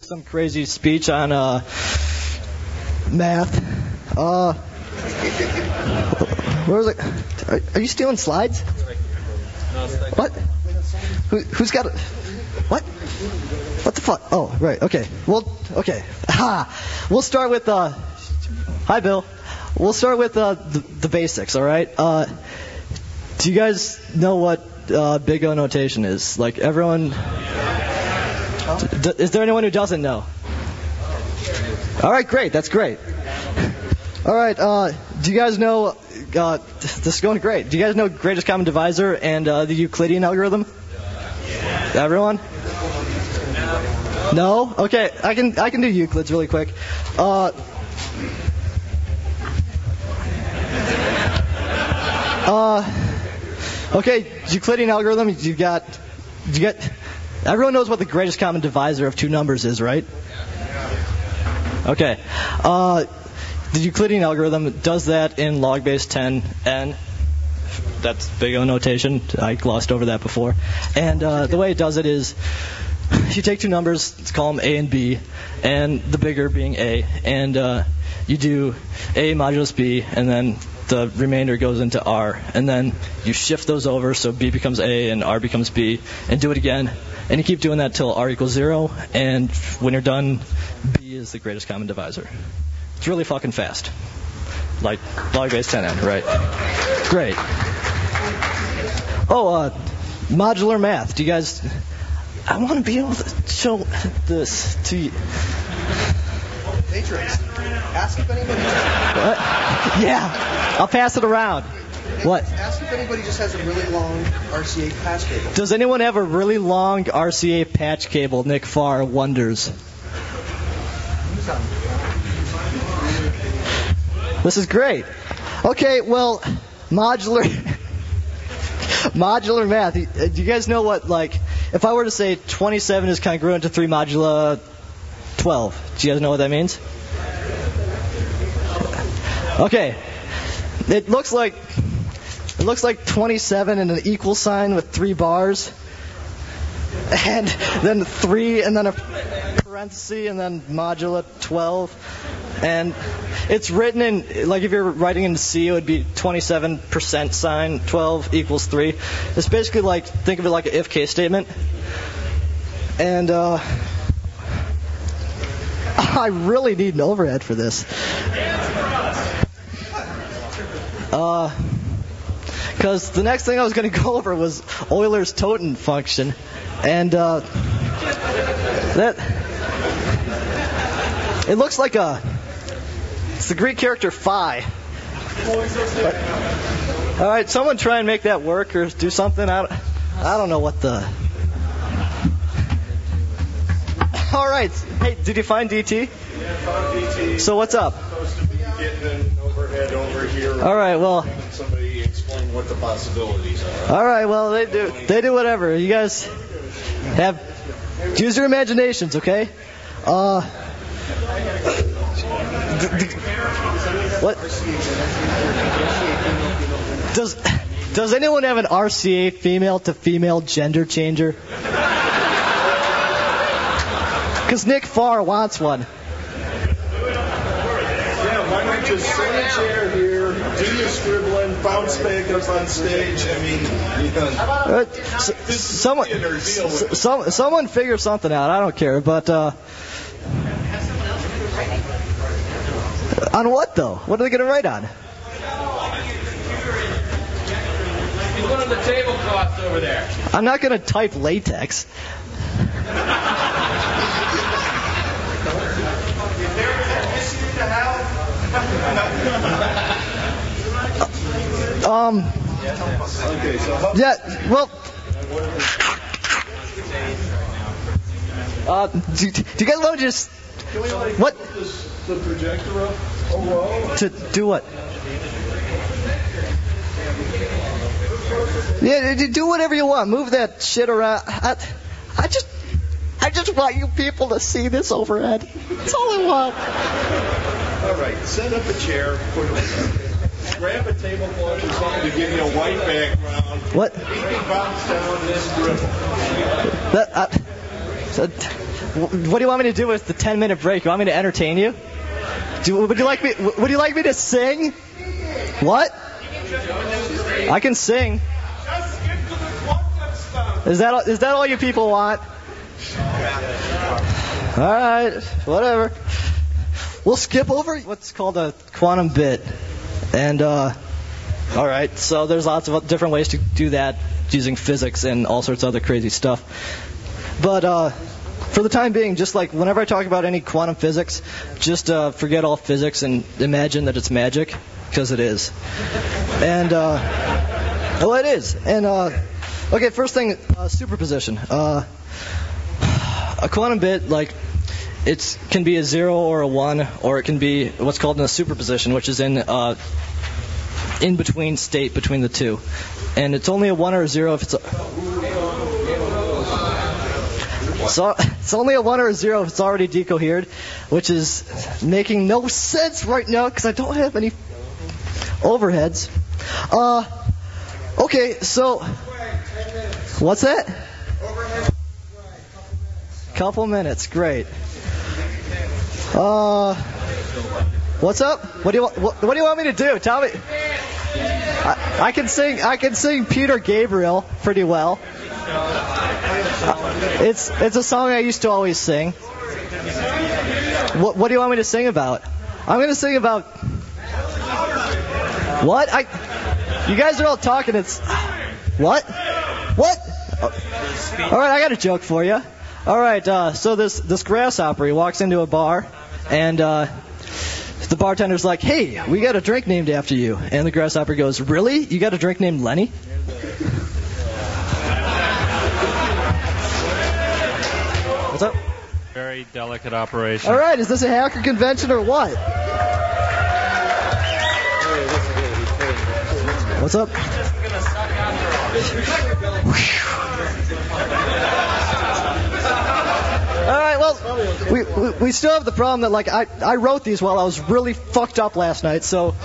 some crazy speech on math. Where was it? Are you stealing slides? What? Who's got it? What? What the fuck? Oh, right. Okay. Well, okay. We'll start with hi, Bill. We'll start with the basics. All right. Do you guys know what big O notation is? Like everyone. Is there anyone who doesn't know? All right, great. That's great. All right. Do you guys know? This is going great. Do you guys know greatest common divisor and the Euclidean algorithm? Everyone? No? Okay. I can do Euclid's really quick. Okay, Euclidean algorithm. You get. Everyone knows what the greatest common divisor of two numbers is, right? Okay. The Euclidean algorithm does that in log base 10n. That's big O notation. I glossed over that before. And the way it does it is you take two numbers, let's call them A and B, and the bigger being A, and you do A modulus B, and then the remainder goes into R, and then you shift those over so B becomes A and R becomes B, and do it again. And you keep doing that till R equals 0, and when you're done, B is the greatest common divisor. It's really fucking fast. Like log base 10n, right? Great. Oh, modular math. Do you guys... I want to be able to show this to you. Matrix. Ask if anybody... What? Yeah. I'll pass it around. What? Ask if anybody just has a really long RCA patch cable. Does anyone have a really long RCA patch cable? Nick Farr wonders. This is great. Okay, well, modular math. Do you guys know what, like, if I were to say 27 is congruent to 3 modula 12, do you guys know what that means? Okay. It looks like 27 and an equal sign with 3 bars, and then 3 and then a parenthesis and then modula 12. And it's written in, like if you're writing in C, it would be 27% sign, 12 equals 3. It's basically like, think of it like an if-case statement. And I really need an overhead for this. Because the next thing I was going to go over was Euler's totem function. And it looks like it's the Greek character phi. All right, someone try and make that work or do something. I don't know what the... All right. Hey, did you find DT? Yeah, I found DT. So what's up? Supposed to be getting an overhead over here. All right, well... Somebody explain what the possibilities are. All right, well, they do whatever. You guys use your imaginations, okay? What? Does anyone have an RCA female to female gender changer? Because Nick Farr wants one. Yeah, why not just set a chair here, do your scribbling, bounce back up on stage? I mean, someone figure something out. I don't care, but on what though? What are they going to write on? He's one of the tablecloths over there. I'm not going to type latex. Okay, so how... Yeah, well... do you guys want to just... Can we what? The projector up? Oh, To do what? Yeah, do whatever you want. Move that shit around. I just want you people to see this overhead. That's all I want. All right, set up a chair. Grab a tablecloth or something to give you a white background. What? You can bounce down this dribble. What do you want me to do with the 10-minute break? You want me to entertain you? Would you like me to sing? What? I can sing. Is that all you people want? All right, whatever. We'll skip over what's called a quantum bit, and all right. So there's lots of different ways to do that using physics and all sorts of other crazy stuff. But for the time being, just like whenever I talk about any quantum physics, just forget all physics and imagine that it's magic, because it is. And well, it is. And okay, first thing, superposition. A quantum bit, like, it can be a 0 or a 1, or it can be what's called in a superposition, which is in between state between the two. And it's only a 1 or a 0 if it's only a 1 or a 0 if it's already decohered, which is making no sense right now because I don't have any overheads. Okay, so what's that? Couple minutes, great. What's up? What do you want me to do? Tell me. I can sing Peter Gabriel pretty well. It's a song I used to always sing. What do you want me to sing about? I'm going to sing about what? You guys are all talking. It's what? All right, I got a joke for you. All right, so this grasshopper, he walks into a bar, and the bartender's like, "Hey, we got a drink named after you." And the grasshopper goes, "Really? You got a drink named Lenny?" What's up? Very delicate operation. All right, is this a hacker convention or what? What's up? All right, well, we still have the problem that, like, I wrote these while I was really fucked up last night, so... All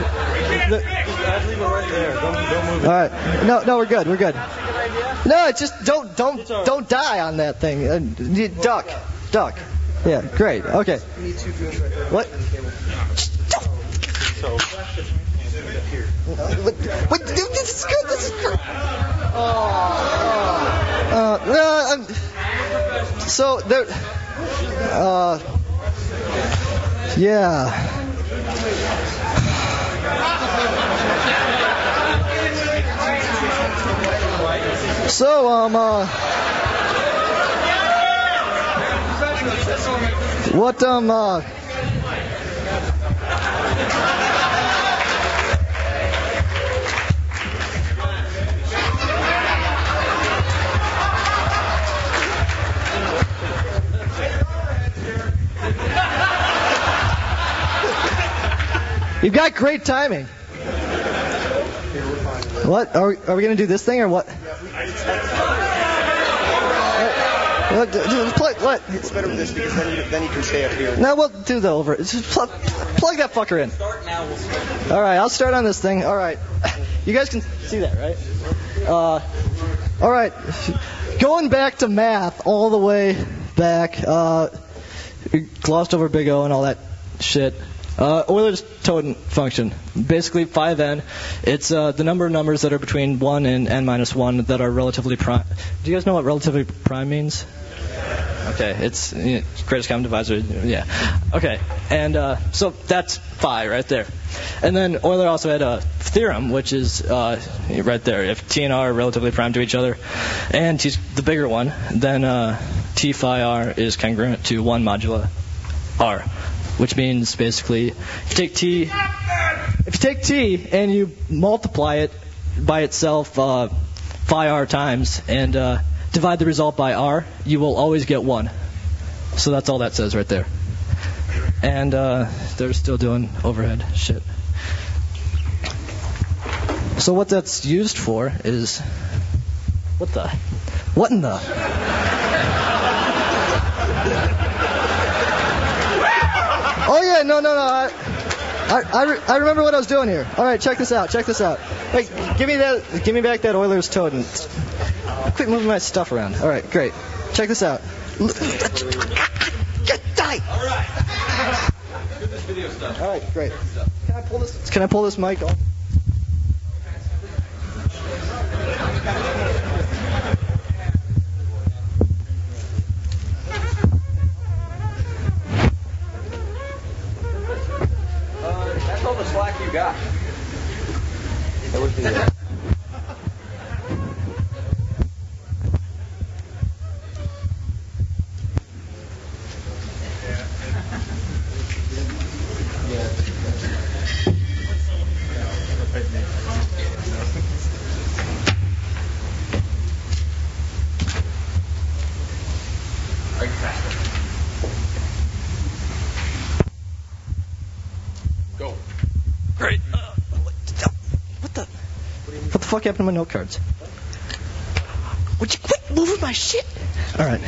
right, no, we're good. No, it's just don't die on that thing. Duck. Yeah, great. Okay. What? What? This is good. So there. Yeah. So what You've got great timing. What? Are we going to do this thing or what? What? It's better with this because then you can stay up here. No, we'll do the over. Just plug that fucker in. All right, I'll start on this thing. All right. You guys can see that, right? All right. Going back to math all the way back. We glossed over Big O and all that shit. Euler's totem function, basically 5n. It's the number of numbers that are between 1 and n minus 1 that are relatively prime. Do you guys know what relatively prime means? Okay, it's greatest common divisor. Yeah. Okay, and so that's phi right there. And then Euler also had a theorem, which is right there. If t and r are relatively prime to each other, and t's the bigger one, then t phi r is congruent to 1 modulo r. Which means basically, if you take t and you multiply it by itself phi r times and divide the result by r, you will always get 1. So that's all that says right there. And they're still doing overhead shit. So what that's used for is what in the Oh yeah, no. I remember what I was doing here. All right, check this out. Wait, give me back that Euler's totem. Quit moving my stuff around. All right, great. Check this out. Die. All right. Do this video stuff. All right, great. Can I pull this mic off? That's all the slack you got. That was the. Go. Great. What the fuck happened to my note cards? Would you quit moving my shit? All right.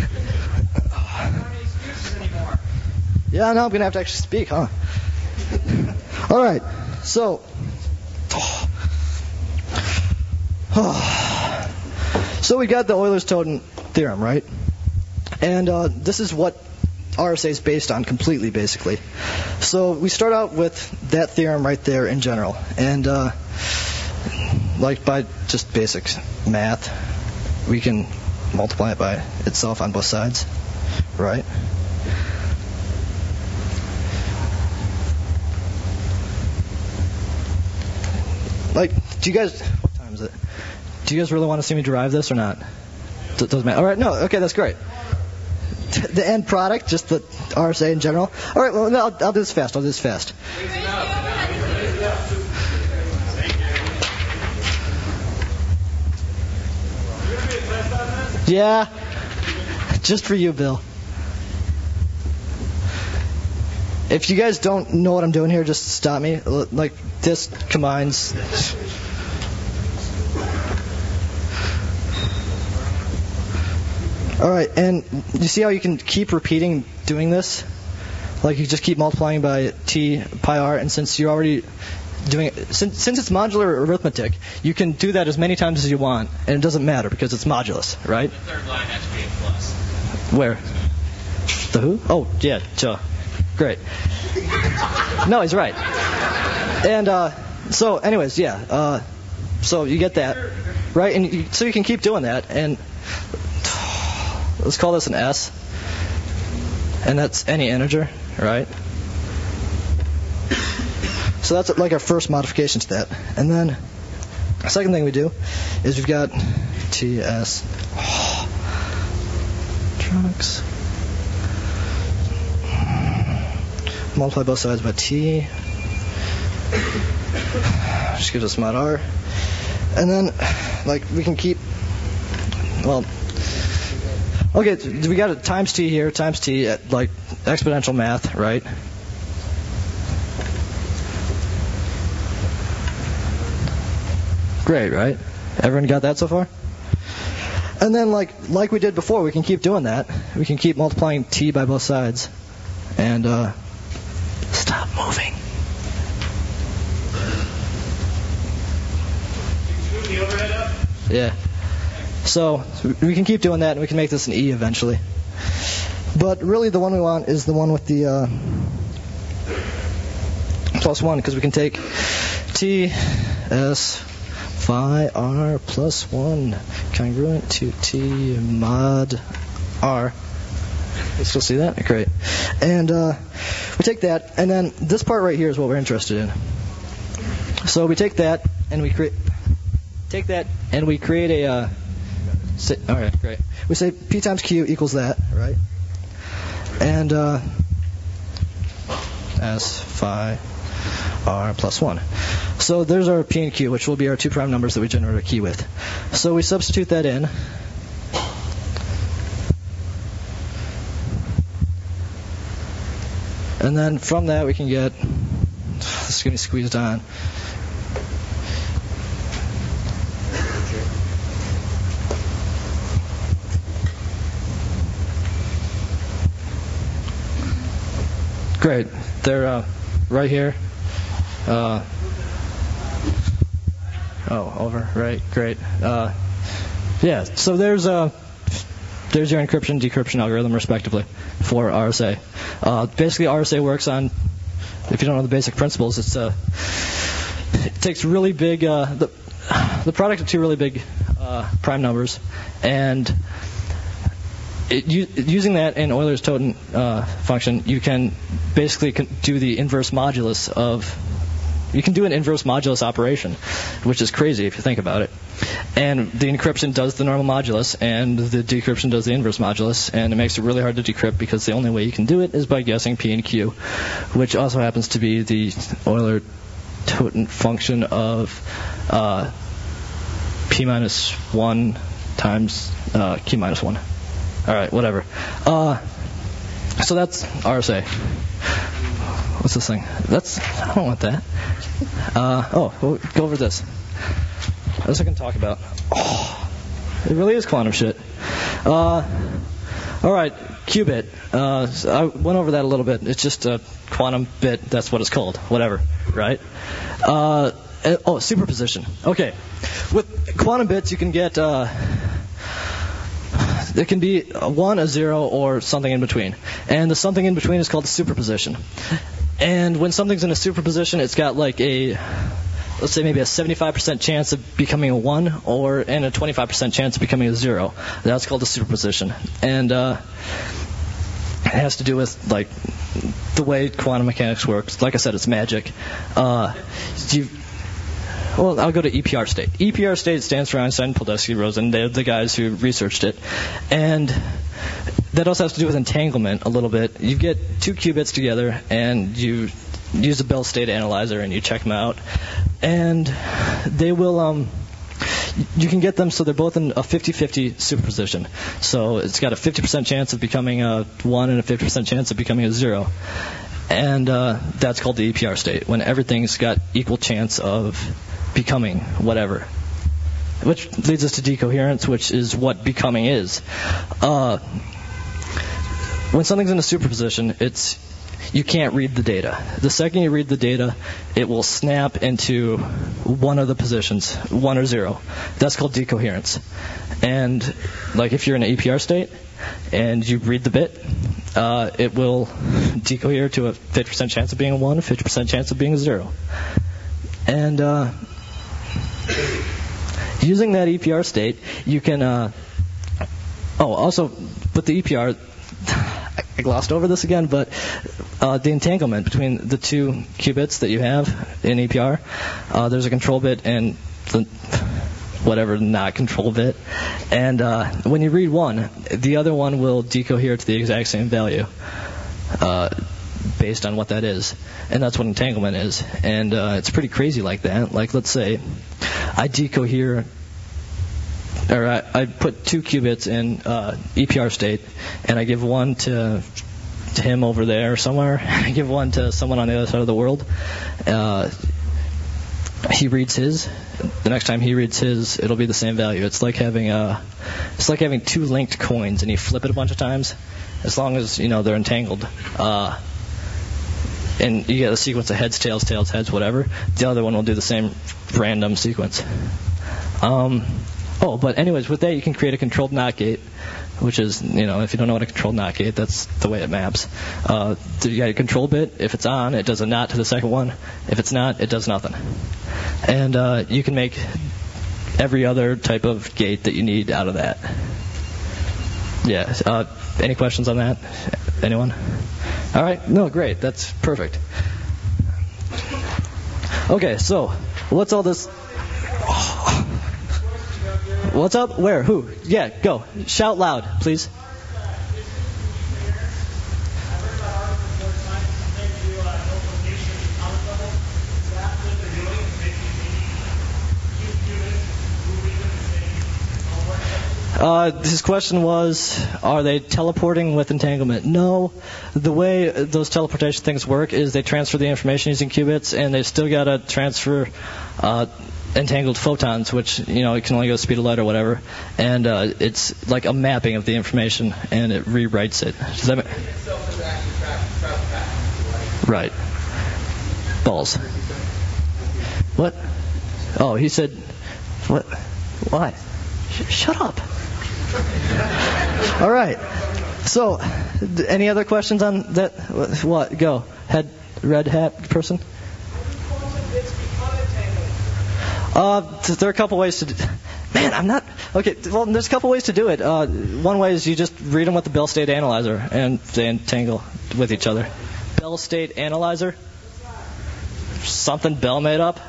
Yeah, now I'm gonna have to actually speak, huh? All right. So. So we got the Euler-Toten theorem, right? And this is what RSA is based on completely, basically. So we start out with that theorem right there in general. And like by just basic math, we can multiply it by itself on both sides, right? Like, do you guys, what time is it? Do you guys really want to see me derive this or not? Doesn't matter. All right, no, okay, that's great. The end product, just the RSA in general. All right, well, no, I'll do this fast. Yeah, just for you, Bill. If you guys don't know what I'm doing here, just stop me. Like, this combines. All right, and you see how you can keep repeating doing this? Like, you just keep multiplying by t pi r, and since you're already doing it, since it's modular arithmetic, you can do that as many times as you want, and it doesn't matter because it's modulus, right? The third line has to be a plus. Where? The who? Oh, yeah, sure. Great. No, he's right. And so, anyways, yeah. So you get that, right? And so you can keep doing that, and let's call this an S, and that's any integer, right? So that's like our first modification to that. And then the second thing we do is we've got TS trucks multiply both sides by T, just gives us mod R, and then like we can keep, well, okay, we got a times T here, times T at like exponential math, right? Great, right? Everyone got that so far? And then like we did before, we can keep doing that. We can keep multiplying T by both sides. And stop moving. Move the overhead up. Yeah. So we can keep doing that, and we can make this an E eventually. But really, the one we want is the one with the plus 1, because we can take T S phi R plus 1 congruent to T mod R. You still see that? Great. And we take that, and then this part right here is what we're interested in. So we take that, and we create a all right, great. We say P times Q equals that, right? And S phi R plus 1. So there's our P and Q, which will be our two prime numbers that we generate a key with. So we substitute that in. And then from that we can get, this is going to be squeezed on. Great. They're right here. Over. Right. Great. Yeah. So there's there's your encryption decryption algorithm, respectively, for RSA. Basically, RSA works on, if you don't know the basic principles, it takes really big, the product of two really big prime numbers, and using that in Euler's-Toten function, you can basically do the inverse modulus of. You can do an inverse modulus operation, which is crazy if you think about it. And the encryption does the normal modulus, and the decryption does the inverse modulus, and it makes it really hard to decrypt because the only way you can do it is by guessing P and Q, which also happens to be the Euler-Toten function of P minus 1 times Q minus 1. All right, whatever. So that's RSA. What's this thing? I don't want that. We'll go over this. This I can talk about. Oh, it really is quantum shit. All right, qubit. I went over that a little bit. It's just a quantum bit. That's what it's called. Whatever, right? Superposition. Okay. With quantum bits, you can get... it can be a 1, a 0, or something in between. And the something in between is called a superposition. And when something's in a superposition, it's got like let's say maybe a 75% chance of becoming a 1 and a 25% chance of becoming a 0. That's called a superposition. And it has to do with like the way quantum mechanics works. Like I said, it's magic. I'll go to EPR state. EPR state stands for Einstein, Podolsky, Rosen. They're the guys who researched it. And that also has to do with entanglement a little bit. You get two qubits together, and you use a Bell state analyzer, and you check them out. And they will... you can get them so they're both in a 50-50 superposition. So it's got a 50% chance of becoming a 1 and a 50% chance of becoming a 0. And that's called the EPR state, when everything's got equal chance of becoming whatever. Which leads us to decoherence, which is what becoming is. When something's in a superposition, you can't read the data. The second you read the data, it will snap into one of the positions, 1 or 0. That's called decoherence. And like if you're in an EPR state and you read the bit, it will decohere to a 50% chance of being a 1, a 50% chance of being a 0. And using that EPR state, you can... also, with the EPR... I glossed over this again, but the entanglement between the two qubits that you have in EPR, there's a control bit and the whatever not control bit. And when you read one, the other one will decohere to the exact same value based on what that is. And that's what entanglement is. And it's pretty crazy like that. Like, let's say I decohere... or I put two qubits in EPR state, and I give one to him over there somewhere. I give one to someone on the other side of the world. He reads his. The next time he reads his, it'll be the same value. It's like having two linked coins, and you flip it a bunch of times, as long as they're entangled. And you get a sequence of heads, tails, tails, heads, whatever. The other one will do the same random sequence. But anyways, with that you can create a controlled NOT gate, which is, if you don't know what a controlled NOT gate, that's the way it maps. You got a control bit. If it's on, it does a NOT to the second one. If it's not, it does nothing. And you can make every other type of gate that you need out of that. Yeah. Any questions on that? Anyone? All right. No, great. That's perfect. Okay, so what's all this... What's up? Where? Who? Yeah, go. Shout loud, please. His question was, are they teleporting with entanglement? No. The way those teleportation things work is they transfer the information using qubits, and they've still got to transfer entangled photons, which, it can only go the speed of light or whatever. And it's like a mapping of the information, and it rewrites it. Does that make... Right. Balls. What? Oh, he said... What? Why? Shut up. All right. So, any other questions on that? What? Go. Red hat person? There are a couple ways to do. Man, I'm not. Okay, well, there's a couple ways to do it. One way is you just read them with the Bell State Analyzer, and they entangle with each other. Bell State Analyzer? Something Bell made up?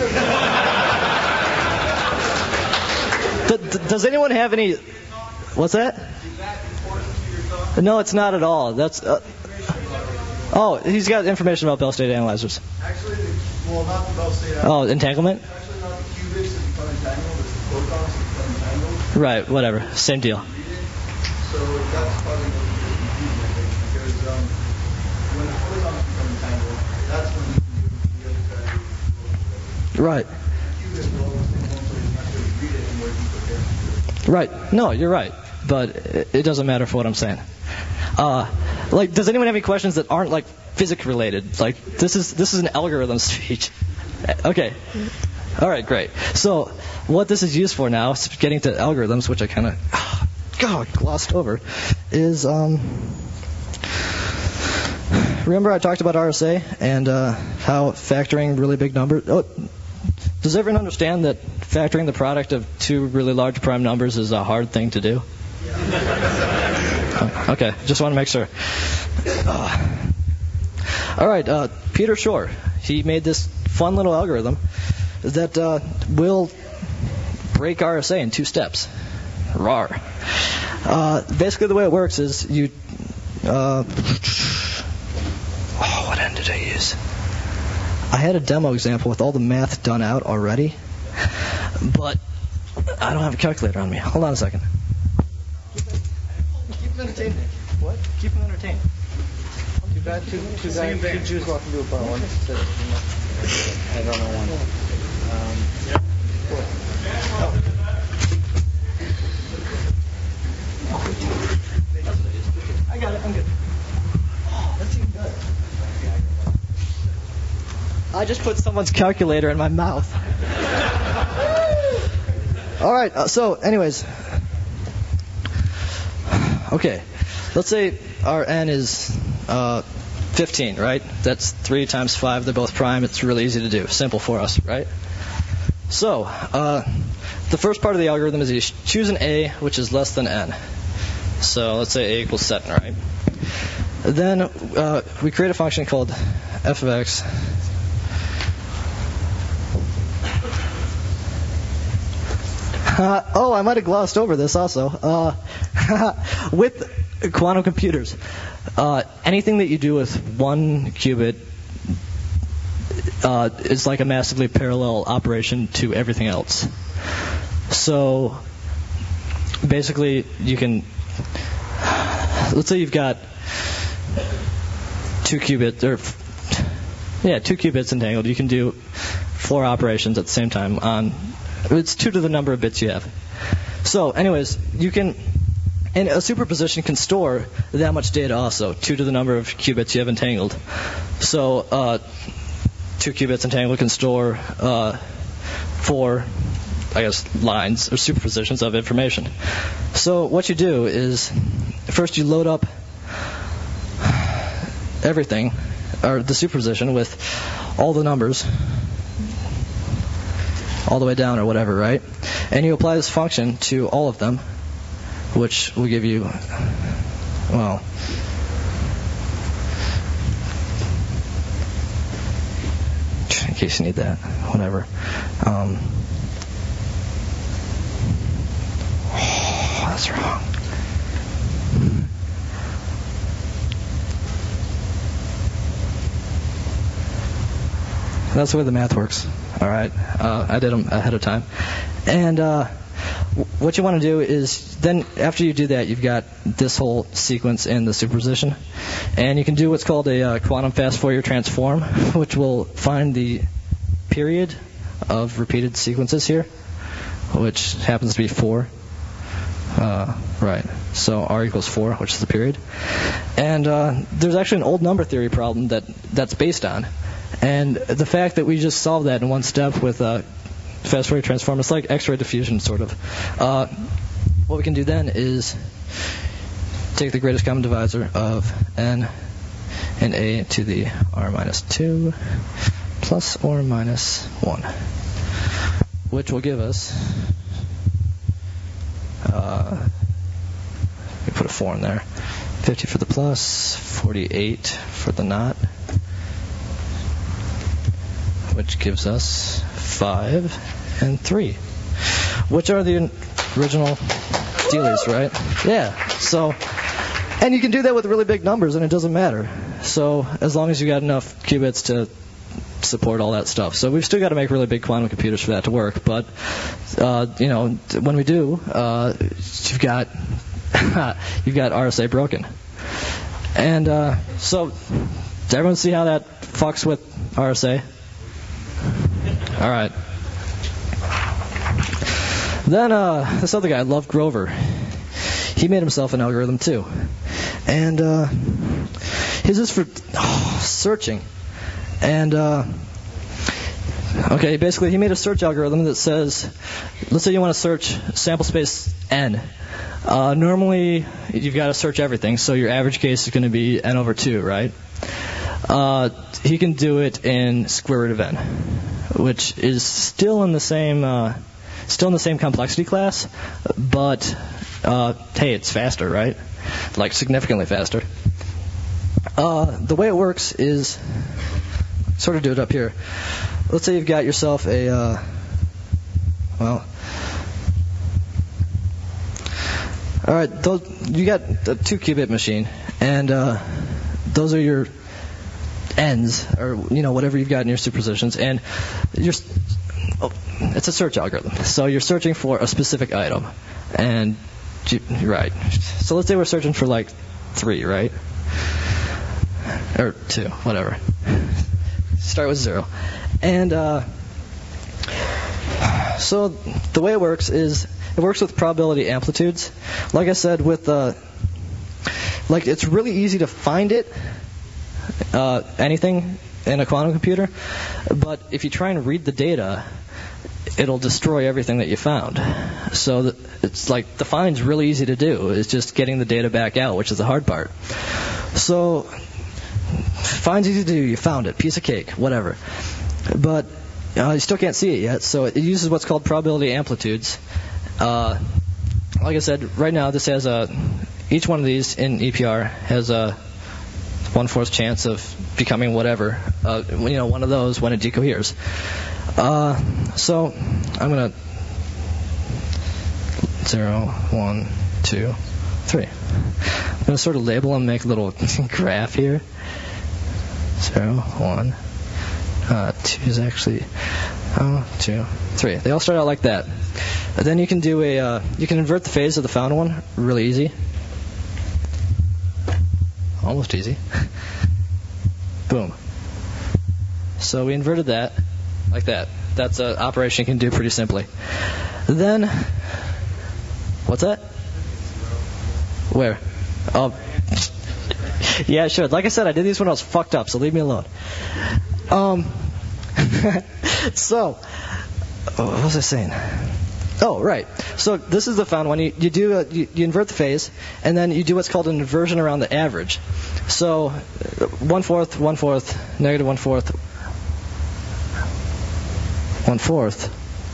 Does anyone have any? What's that? No, it's not at all. That's. Oh, he's got information about Bell State Analyzers. Actually, well, not the Bell State. Oh, entanglement? Actually, not the qubits that become entangled. It's the photons that become entangled. Right. Whatever. Same deal. So that's probably what you're confusing, I think, because when the photons become entangled, that's when you can do the other side. Right. Qubits will always take one place, not really read it and where you put it. Right. No, you're right. But it doesn't matter for what I'm saying. Does anyone have any questions that aren't like physics related? Like, this is an algorithm speech. Okay. All right, great. So what this is used for now, is getting to algorithms, which I kind of glossed over, is remember I talked about RSA and how factoring really big numbers. Does everyone understand that factoring the product of two really large prime numbers is a hard thing to do? Okay, just want to make sure. All right, Peter Shor, he made this fun little algorithm that will break RSA in 2 steps. Rawr. Basically, the way it works is you. What end did I use? I had a demo example with all the math done out already, but I don't have a calculator on me. Hold on a second. Keep them entertained, Nick. What? Keep them entertained. Two Jews walking to a bar. One said, I don't know one. I got it. I'm good. Oh, that's even better. I just put someone's calculator in my mouth. All right. So, anyways. Okay. Let's say our n is 15, right? That's 3 times 5. They're both prime. It's really easy to do. Simple for us, right? So, the first part of the algorithm is you choose an a which is less than n. So let's say a equals 7, right? Then we create a function called f of x. I might have glossed over this also. With quantum computers, anything that you do with 1 qubit is like a massively parallel operation to everything else. So basically, you can, let's say you've got 2 qubits, 2 qubits entangled. You can do 4 operations at the same time on. It's 2 to the number of bits you have. So, anyways, you can, and a superposition can store that much data also, 2 to the number of qubits you have entangled. So, 2 qubits entangled can store 4, lines or superpositions of information. So, what you do is, first you load up everything, or the superposition with all the numbers, all the way down or whatever, right? And you apply this function to all of them, which will give you, well, in case you need that, whatever. That's wrong. That's the way the math works. All right, I did them ahead of time. And what you want to do is then after you do that, you've got this whole sequence in the superposition. And you can do what's called a quantum fast Fourier transform, which will find the period of repeated sequences here, which happens to be 4. Right. So R equals 4, which is the period. And there's actually an old number theory problem that's based on. And the fact that we just solved that in 1 step with fast Fourier transform, it's like X-ray diffusion, sort of. what we can do then is take the greatest common divisor of n and a to the r minus 2 plus or minus 1, which will give us, we put a 4 in there, 50 for the plus, 48 for the not, which gives us 5 and 3, which are the original dealers, right? Yeah. So, and you can do that with really big numbers, and it doesn't matter. So, as long as you got enough qubits to support all that stuff. So we've still got to make really big quantum computers for that to work. But when we do, you've got RSA broken. And so, does everyone see how that fucks with RSA? All right. Then this other guy, Love Grover, he made himself an algorithm too. And his is for searching. And basically he made a search algorithm that says, let's say you want to search sample space n. Normally you've got to search everything, so your average case is going to be n over 2, right? He can do it in square root of n, which is still in the same complexity class, but hey, it's faster, right? Like significantly faster. The way it works is, sort of do it up here. Let's say you've got yourself a, all right, you got a 2-qubit machine, and those are your n's, or whatever you've got in your superpositions, and it's a search algorithm. So you're searching for a specific item, and right. So let's say we're searching for like 3, right? Or 2, whatever. Start with 0. And so the way it works is it works with probability amplitudes. Like I said, with it's really easy to find anything in a quantum computer, but if you try and read the data, it'll destroy everything that you found. So it's like the find's really easy to do. It's just getting the data back out, which is the hard part. So find's easy to do. You found it, piece of cake, whatever. But you still can't see it yet. So it uses what's called probability amplitudes. Like I said, right now this has each one of these in EPR has a 1/4 chance of becoming whatever. One of those when it decoheres. So I'm gonna 0, 1, 2, 3. I'm gonna sort of label them, make a little graph here. 0, 1, 2 is actually 2, 3. They all start out like that. And then you can do you can invert the phase of the found one really easy. Almost easy. Boom. So we inverted that like that. That's an operation you can do pretty simply. Then, what's that? Where? Oh, yeah, sure. Like I said, I did these when I was fucked up, so leave me alone. So, what was I saying? Oh, right. So this is the found one. You invert the phase, and then you do what's called an inversion around the average. So 1/4, 1/4, negative 1/4, 1/4,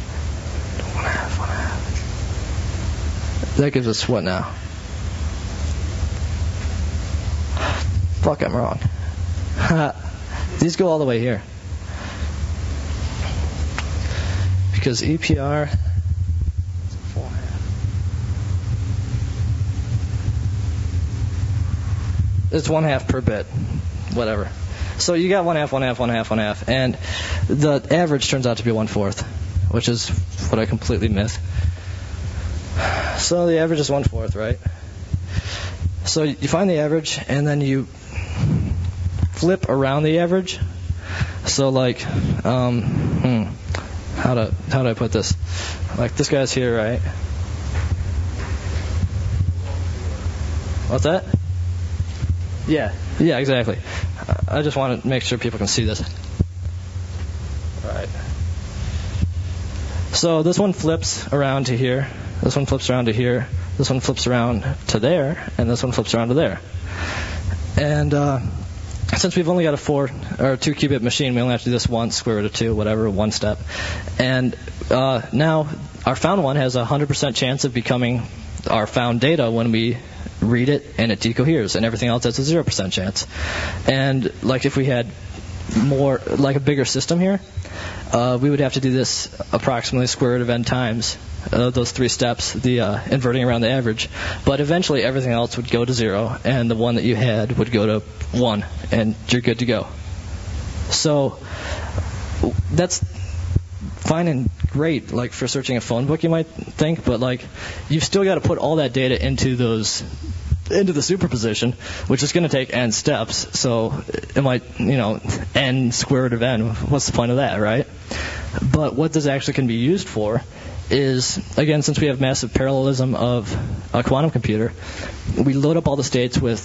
1/2. That gives us what now? Fuck, I'm wrong. These go all the way here. Because EPR... It's 1/2 per bit, whatever. So you got 1/2, 1/2, 1/2, 1/2, and the average turns out to be 1/4, which is what I completely missed. So the average is 1/4, right? So you find the average, and then you flip around the average. So like, how do I put this? Like this guy's here, right? What's that? Yeah, exactly. I just want to make sure people can see this. All right. So this one flips around to here. This one flips around to here. this one flips around to there, and this one flips around to there. And since we've only got a 2 qubit machine, we only have to do this once, square root of 2, whatever, one step. And now our found one has a 100% chance of becoming our found data when we read it and it decoheres, and everything else has a 0% chance. And like if we had more, like a bigger system here, we would have to do this approximately square root of n times, those 3 steps, the inverting around the average. But eventually everything else would go to 0, and the one that you had would go to 1, and you're good to go. So that's fine and great, like for searching a phone book, you might think, but like you've still got to put all that data into the superposition, which is going to take n steps. So it might, n square root of n. What's the point of that, right? But what this actually can be used for is, again, since we have massive parallelism of a quantum computer, we load up all the states with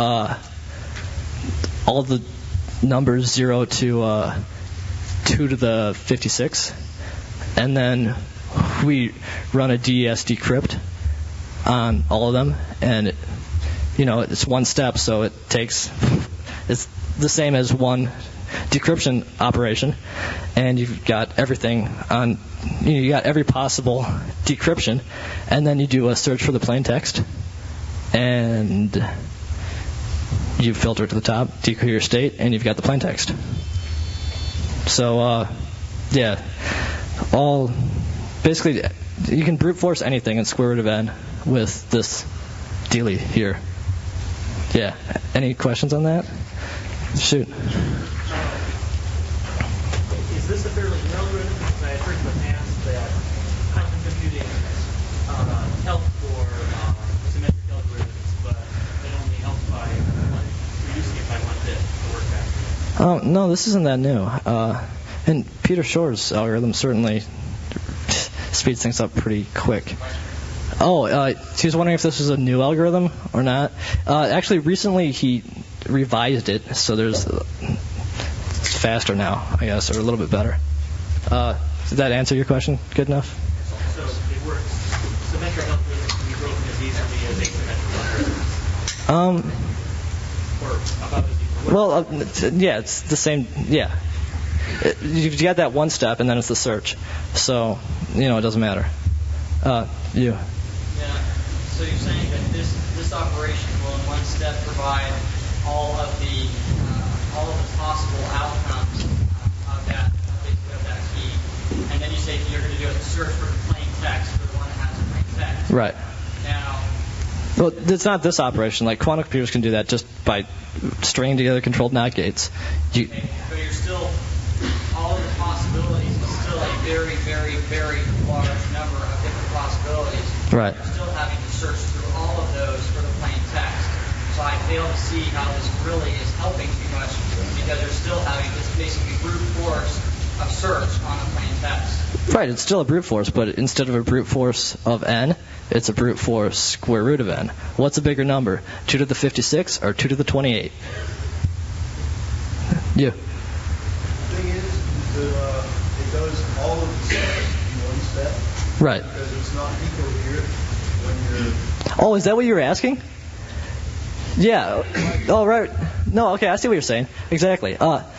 all the numbers 0 to 2 to the 56, and then we run a DES decrypt on all of them, and it's one step, so it's the same as one decryption operation, and you've got everything on, you got every possible decryption, and then you do a search for the plain text, and you filter to the top, decohere your state, and you've got the plain text. So, basically, you can brute force anything in square root of n with this dealie here. Yeah. Any questions on that? Shoot. Is this a fairly new algorithm? Because I had heard in the past that quantum computing helped for symmetric algorithms, but it only helped by reducing it by 1 bit to work faster. Oh, no, this isn't that new. And Peter Shor's algorithm certainly speeds things up pretty quick. Oh, he was wondering if this was a new algorithm or not. Actually, recently he revised it, so it's faster now, I guess, or a little bit better. Did that answer your question good enough? So it works. Symmetric algorithms can be broken as easily as asymmetric algorithms. Or about as easily. Well, yeah, it's the same. Yeah, you've got that one step, and then it's the search. So it doesn't matter. You. Yeah. So you're saying that this operation will, in one step, provide all of the possible outcomes of that key, and then you say you're going to do a search for the plain text for the one that has the plain text. Right. Now. Well, it's not this operation. Like quantum computers can do that just by stringing together controlled NOT gates. But you're still, all of the possibilities is still a very, very, very large number of different possibilities. Right. You're still having to search through all of those for the plain text. So I fail to see how this really is helping too much, because they're still having this basically brute force of search on the plain text. Right, it's still a brute force, but instead of a brute force of n, it's a brute force square root of n. What's a bigger number, 2 to the 56 or 2 to the 28? You. The thing is that it does all of the steps in one step. Right. Because it's not decoherent when you're... Oh, is that what you were asking? Yeah. Oh, right. No, okay, I see what you're saying. Exactly.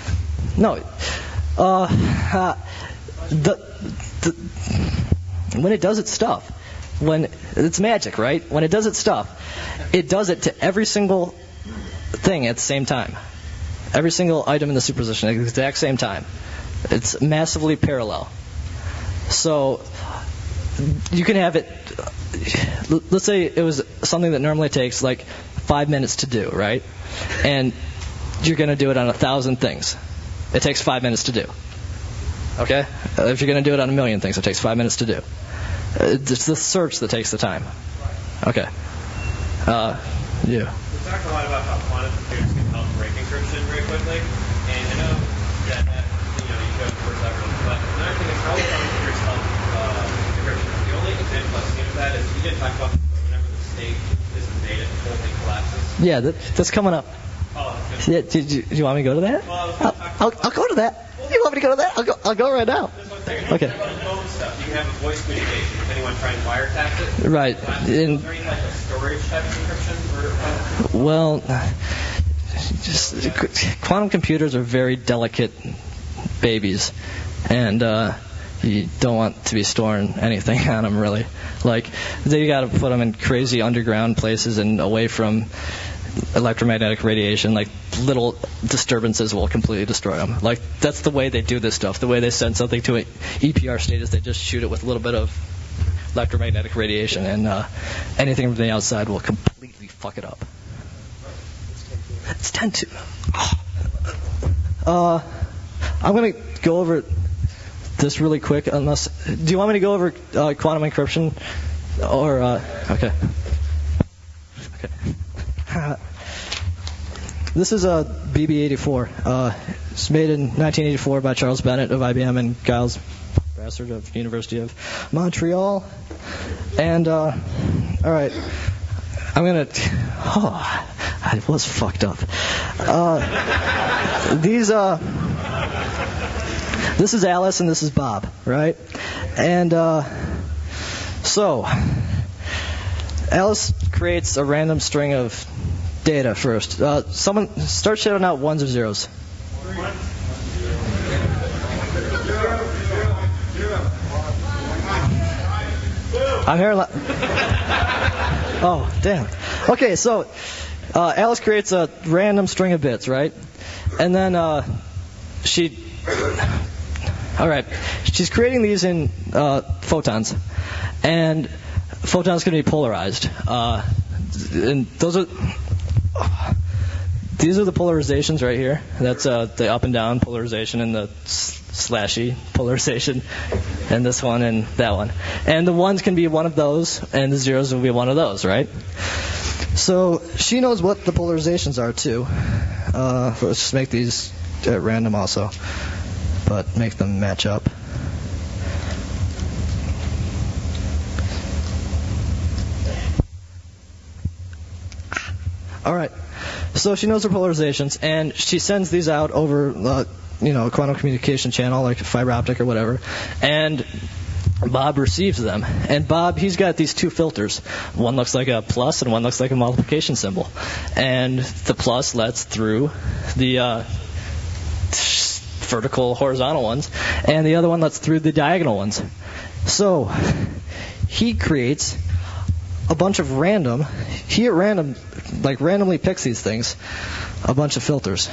When it does its stuff, when it's magic, right? When it does its stuff, it does it to every single thing at the same time. Every single item in the superposition at the exact same time. It's massively parallel. So you can have it, let's say it was something that normally takes like 5 minutes to do, right? And you're going to do it on 1,000 things. It takes 5 minutes to do. Okay? If you're going to do it on 1,000,000 things, it takes 5 minutes to do. It's the search that takes the time. Okay. You. We talked a lot about how quantum computers can help break encryption very quickly, and I know that you showed the first algorithm, but another thing is how will quantum computers help encryption? The only example I've seen of that is you didn't talk about whenever the state is invaded, the whole thing collapses. Yeah, that's coming up. Oh, yeah, do you want me to go to that? Well, I'll go to that. You want me to go to that? I'll go right now. Okay. You can have a voice communication depending anyone try and wiretap it? Right. Is there any like a storage type of encryption? Well, just quantum computers are very delicate babies, and you don't want to be storing anything on them really. Like, you got to put them in crazy underground places and away from electromagnetic radiation. Like, little disturbances will completely destroy them. Like, that's the way they do this stuff. The way they send something to an EPR state is they just shoot it with a little bit of electromagnetic radiation, and anything from the outside will completely fuck it up. It's 10-2. I'm going to go over this really quick. Unless, do you want me to go over quantum encryption? Or okay. This is a BB-84. It's made in 1984 by Charles Bennett of IBM and Giles Brassard of the University of Montreal. And all right, I'm gonna. Oh, I was fucked up. This is Alice and this is Bob, right? And so Alice creates a random string of data first. Someone start shouting out ones or zeros. I'm hearing. Oh, damn. Okay, so Alice creates a random string of bits, right? And then all right, she's creating these in photons, and photons can be polarized. And these are the polarizations right here. That's the up and down polarization and the slashy polarization, and this one and that one. And the ones can be one of those, and the zeros will be one of those, right? So she knows what the polarizations are too. Let's just make these at random also, but make them match up. All right. So she knows her polarizations, and she sends these out over, a quantum communication channel, like a fiber optic or whatever, and Bob receives them. And Bob, he's got these two filters. One looks like a plus, and one looks like a multiplication symbol. And the plus lets through the vertical, horizontal ones, and the other one lets through the diagonal ones. So he creates a bunch of random. He at random, randomly picks these things, a bunch of filters.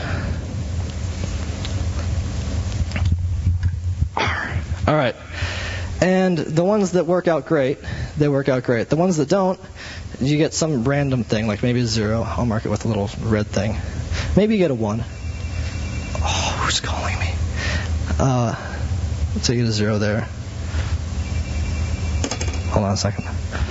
All right. And the ones that work out great, they work out great. The ones that don't, you get some random thing, like maybe a 0. I'll mark it with a little red thing. Maybe you get a 1. Oh, who's calling me? So you get a 0 there. Hold on a second.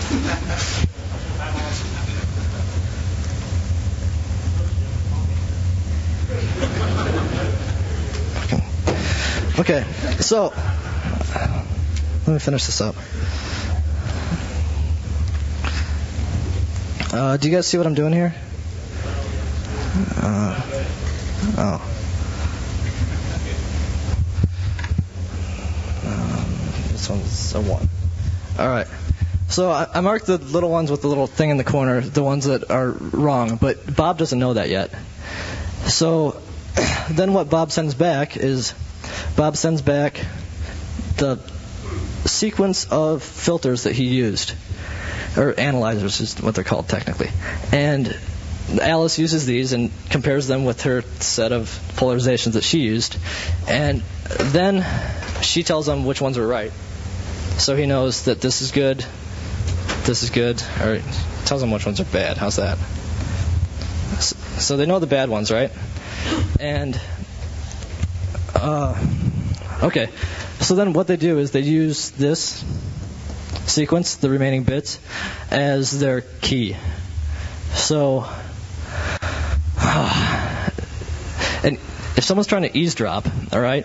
Okay, so let me finish this up. Do you guys see what I'm doing here? This one's a 1. All right. So I marked the little ones with the little thing in the corner, the ones that are wrong, but Bob doesn't know that yet. So then what Bob sends back is the sequence of filters that he used, or analyzers is what they're called technically. And Alice uses these and compares them with her set of polarizations that she used, and then she tells him which ones were right. So he knows that this is good, or tells them which ones are bad. How's that? So they know the bad ones, right? And okay. So then what they do is they use this sequence, the remaining bits, as their key. So, and if someone's trying to eavesdrop, all right,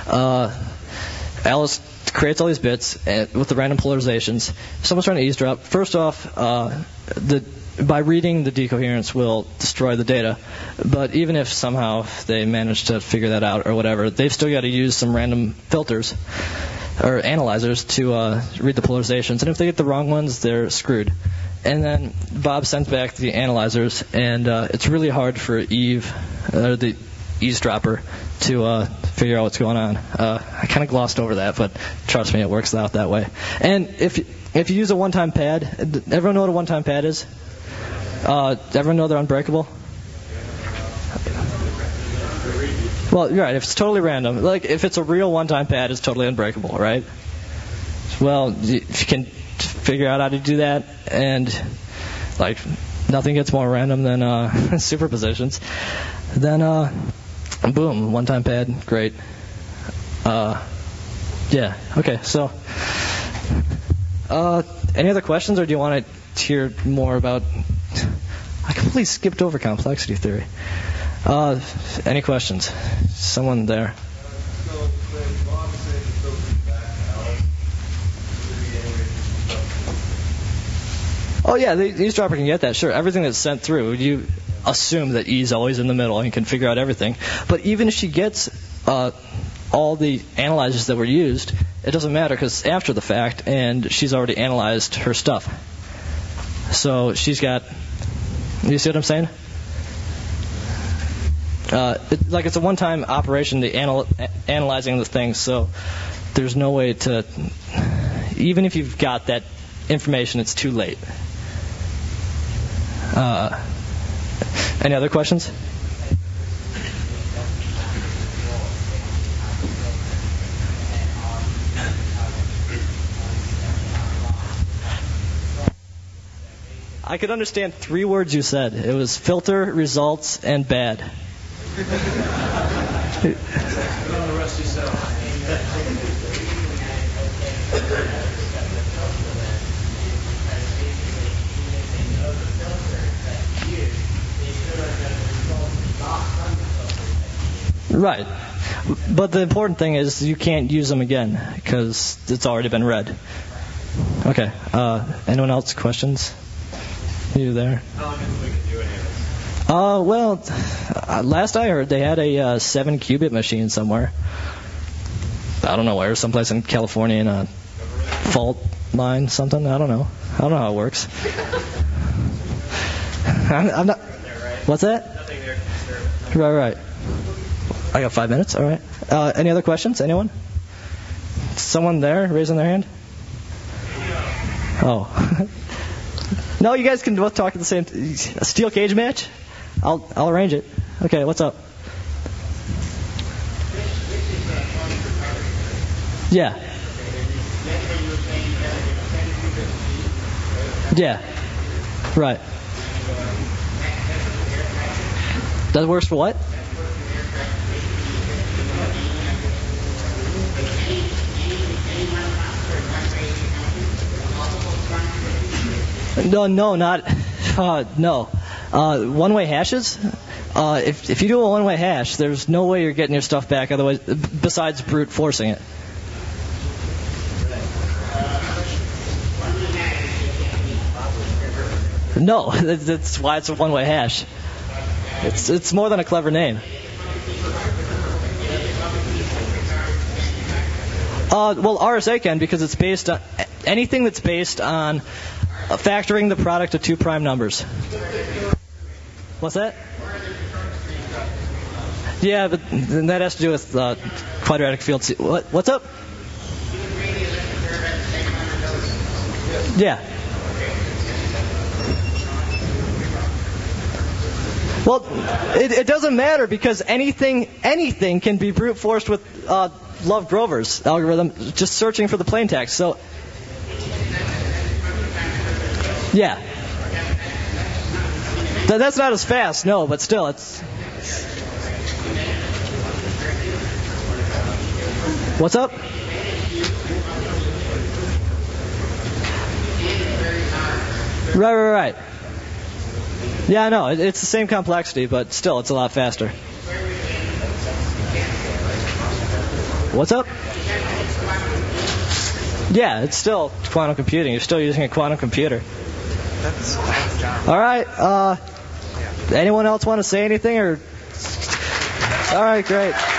Alice creates all these bits with the random polarizations. If someone's trying to eavesdrop, first off, by reading the decoherence will destroy the data. But even if somehow they manage to figure that out or whatever, they've still got to use some random filters or analyzers to read the polarizations, and if they get the wrong ones, they're screwed. And then Bob sends back the analyzers, and it's really hard for Eve, or the eavesdropper, to figure out what's going on. I kind of glossed over that, but trust me, it works out that way. And if you use a one-time pad, everyone know what a one-time pad is? Everyone know they're unbreakable? Well, you're right. If it's totally random, like if it's a real one-time pad, it's totally unbreakable, right? Well, if you can figure out how to do that, and like nothing gets more random than superpositions, then boom, one-time pad, great. Yeah. Okay. So, any other questions, or do you want to hear more about? I completely skipped over complexity theory. Any questions? Someone there? Oh yeah, the eavesdropper can get that. Sure, everything that's sent through, you assume that E's always in the middle and can figure out everything. But even if she gets all the analyzers that were used, it doesn't matter because it's after the fact, and she's already analyzed her stuff. So she's got. You see what I'm saying? It's a one-time operation, the analyzing the things, so there's no way to, even if you've got that information, it's too late. Any other questions? I could understand 3 words you said. It was filter, results, and bad. Right. But the important thing is you can't use them again because it's already been read. Okay. Anyone else? Questions? You there? How long until we can do any of this? Well, last I heard, they had a 7-qubit machine somewhere. I don't know where, someplace in California in a fault line, something. I don't know how it works. I'm not. What's that? Nothing there to disturb. Right. I got 5 minutes. All right. Any other questions? Anyone? Someone there raising their hand? Oh. No, you guys can both talk at the same time. A steel cage match? I'll arrange it. Okay, what's up? Yeah. Yeah. Right. That works for what? No, not. No. One-way hashes. If you do a one-way hash, there's no way you're getting your stuff back otherwise, besides brute forcing it. No, that's why it's a one-way hash. It's more than a clever name. Well, RSA can because it's based on anything that's based on factoring the product of 2 prime numbers. What's that? Yeah, but that has to do with quadratic field. What's up? Yeah. Well, it doesn't matter because anything can be brute forced with Love-Grover's algorithm, just searching for the plain text. So, yeah. That's not as fast, no, but still, it's. What's up? Right. Yeah, I know. It's the same complexity, but still, it's a lot faster. What's up? Yeah, it's still quantum computing. You're still using a quantum computer. All right. Anyone else want to say anything? Or all right, great.